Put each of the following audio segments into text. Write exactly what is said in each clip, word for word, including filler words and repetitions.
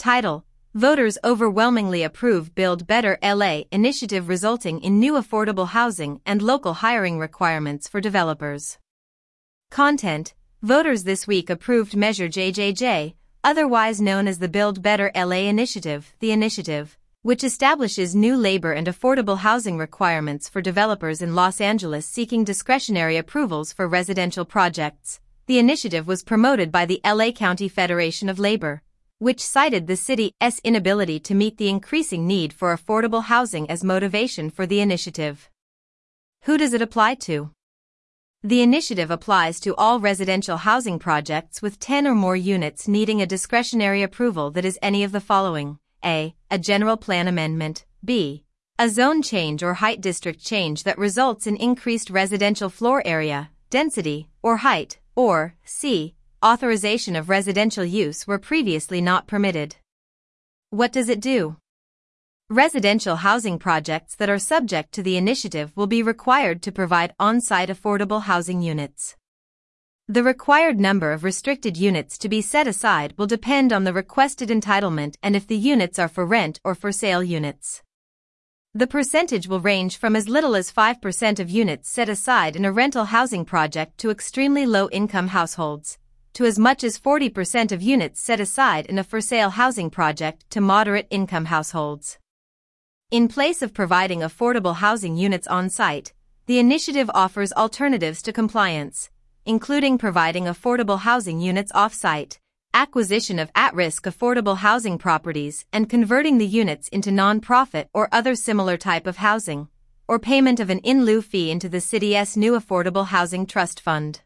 Title: Voters overwhelmingly approve Build Better L A initiative resulting in new affordable housing and local hiring requirements for developers. Content: Voters this week approved Measure J J J, otherwise known as the Build Better L A Initiative, the initiative, which establishes new labor and affordable housing requirements for developers in Los Angeles seeking discretionary approvals for residential projects. The initiative was promoted by the L A County Federation of Labor, which cited the city's inability to meet the increasing need for affordable housing as motivation for the initiative. Who does it apply to? The initiative applies to all residential housing projects with ten or more units needing a discretionary approval that is any of the following: A. A general plan amendment. B. A zone change or height district change that results in increased residential floor area, density, or height. Or C. Authorization of residential use where previously not permitted. What does it do? Residential housing projects that are subject to the initiative will be required to provide on-site affordable housing units. The required number of restricted units to be set aside will depend on the requested entitlement and if the units are for rent or for sale units. The percentage will range from as little as five percent of units set aside in a rental housing project to extremely low-income households, to as much as forty percent of units set aside in a for-sale housing project to moderate-income households. In place of providing affordable housing units on-site, the initiative offers alternatives to compliance, including providing affordable housing units off-site, acquisition of at-risk affordable housing properties and converting the units into non-profit or other similar type of housing, or payment of an in-lieu fee into the city's new Affordable Housing Trust Fund.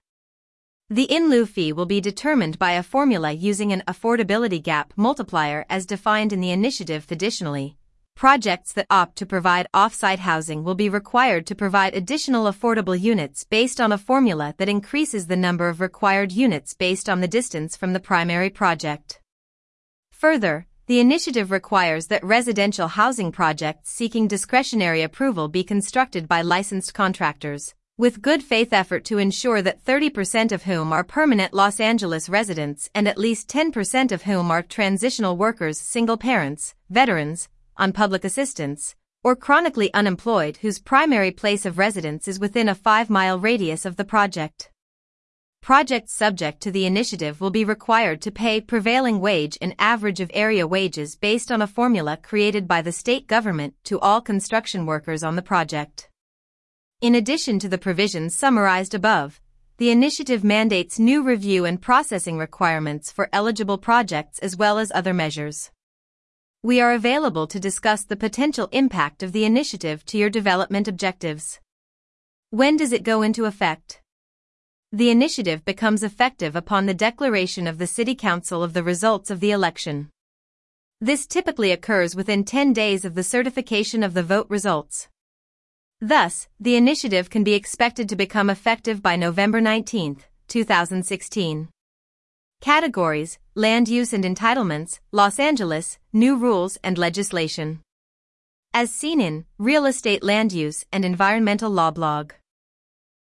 The in-lieu fee will be determined by a formula using an affordability gap multiplier as defined in the initiative. Additionally, projects that opt to provide off-site housing will be required to provide additional affordable units based on a formula that increases the number of required units based on the distance from the primary project. Further, the initiative requires that residential housing projects seeking discretionary approval be constructed by licensed contractors, with good faith effort to ensure that thirty percent of whom are permanent Los Angeles residents and at least ten percent of whom are transitional workers, single parents, veterans, on public assistance, or chronically unemployed whose primary place of residence is within a five-mile radius of the project. Projects subject to the initiative will be required to pay prevailing wage and average of area wages based on a formula created by the state government to all construction workers on the project. In addition to the provisions summarized above, the initiative mandates new review and processing requirements for eligible projects as well as other measures. We are available to discuss the potential impact of the initiative to your development objectives. When does it go into effect? The initiative becomes effective upon the declaration of the City Council of the results of the election. This typically occurs within ten days of the certification of the vote results. Thus, the initiative can be expected to become effective by November nineteenth, two thousand sixteen. Categories: Land Use and Entitlements, Los Angeles, New Rules and Legislation. As seen in Real Estate Land Use and Environmental Law blog.